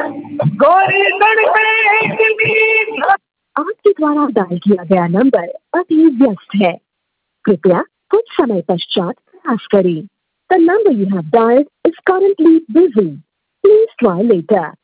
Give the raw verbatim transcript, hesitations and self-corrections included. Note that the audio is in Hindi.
गोरी गणपति। आपके द्वारा डायल किया गया नंबर अभी व्यस्त है, कृपया कुछ समय पश्चात प्रयास करें। The number you have dialed is currently busy. Please try later.